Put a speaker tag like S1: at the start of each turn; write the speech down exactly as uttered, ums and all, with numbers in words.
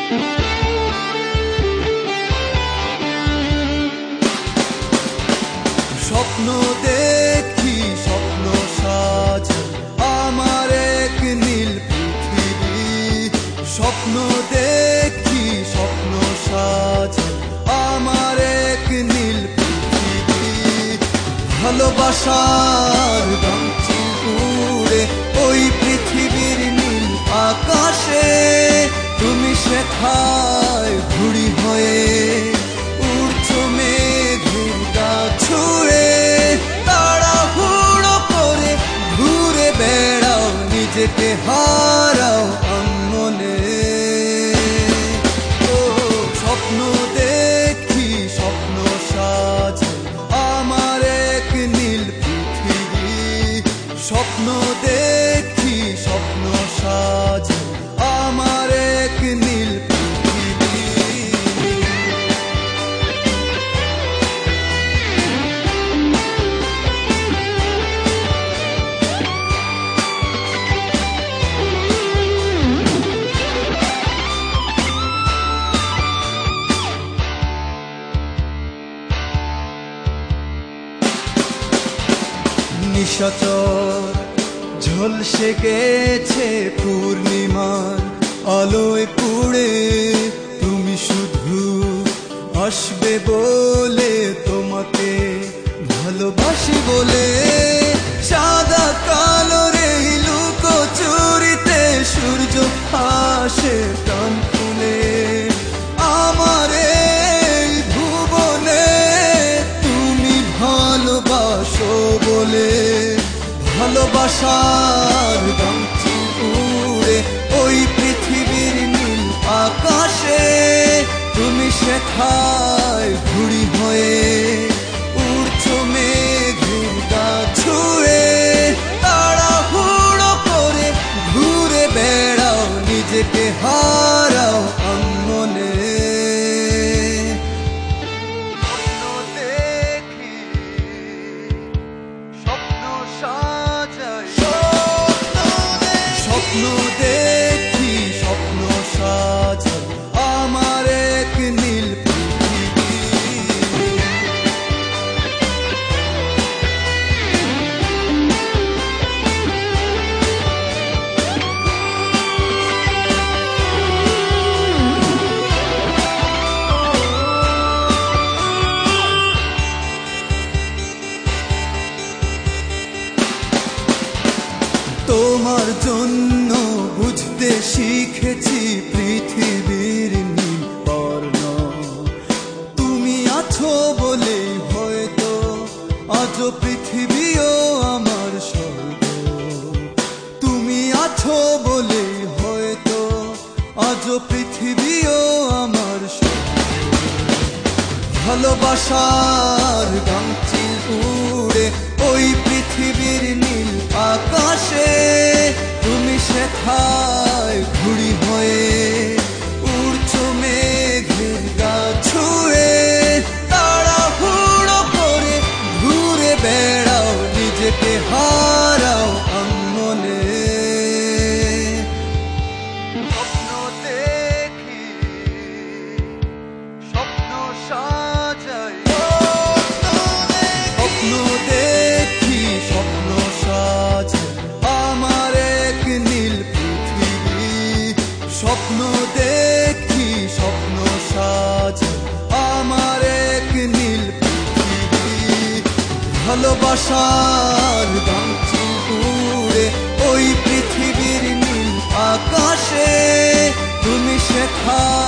S1: স্বপ্ন দেখি স্বপ্ন সাজাই আমার এক নীল পৃথিবী। স্বপ্ন দেখি স্বপ্ন সাজাই আমার এক নীল পৃথিবী। ভালোবাসার গামছি উড়ে ওই পৃথিবীর নীল আকাশে, তুমি সেথায় ঘুড়ি হয়ে উড়ছো মেঘের গা ছুঁয়ে। তাড়াহুড়ো করে ঘুরে বেড়াও, নিজেকে হারাও আঙ্গনে। ও স্বপ্ন দেখি স্বপ্ন সাজাই আমার এক নীল পৃথিবী। স্বপ্ন দেখি স্বপ্ন সাজাই আমার এক নীল পৃথিবী। নিশাচর ঝলসে গেছে পূর্ণিমার আলোয় পুড়ে, তুমি শুধু আসবে বলে, তোমাকে ভালোবাসি বলে। সাদা কালোর এই লুকোচুরিতে সূর্য হাসে প্রাণ খুলে। আমার এই ভুবনে তুমি ভালোবাসো বলে। ভালোবাসার গামছি উড়ে ওই পৃথিবীর নীল আকাশে, তুমি সেথায় ঘুড়ি হয়ে উড়ছো মেঘের গা ছুঁয়ে। তাড়াহুড়ো করে ঘুরে বেড়াও, নিজেকে হারাও আঙ্গনে। স্বপ্ন দেখি স্বপ্ন সাজাই আমার এক নীল পৃথিবী। তোমার জন্য বুঝতে শিখেছি পৃথিবীর নীল বর্ণ। তুমি আছো বলেই হয়তো আজও পৃথিবীও আমার স্বর্গ। তুমি আছো বলেই হয়তো আজও পৃথিবীও আমার স্বর্গ। ভালোবাসার গামছি উড়ে ওই পৃথিবীর নীল আকাশে, তুমি সেথায় ঘুড়ি হয়ে উড়ছো মেঘের গা ছুঁয়ে। তাড়াহুড়ো করে ঘুরে বেড়াও, নিজেকে হারাও আঙ্গনে। স্বপ্ন দেখি স্বপ্ন সাজাই স্বপ্ন দেখি স্বপ্ন সাজাই আমার এক নীল পৃথিবী। স্বপ্ন দেখি স্বপ্ন সাজাই আমার এক নীল পৃথিবী। ভালোবাসার গামছি উড়ে ওই পৃথিবীর নীল আকাশে, তুমি সেথা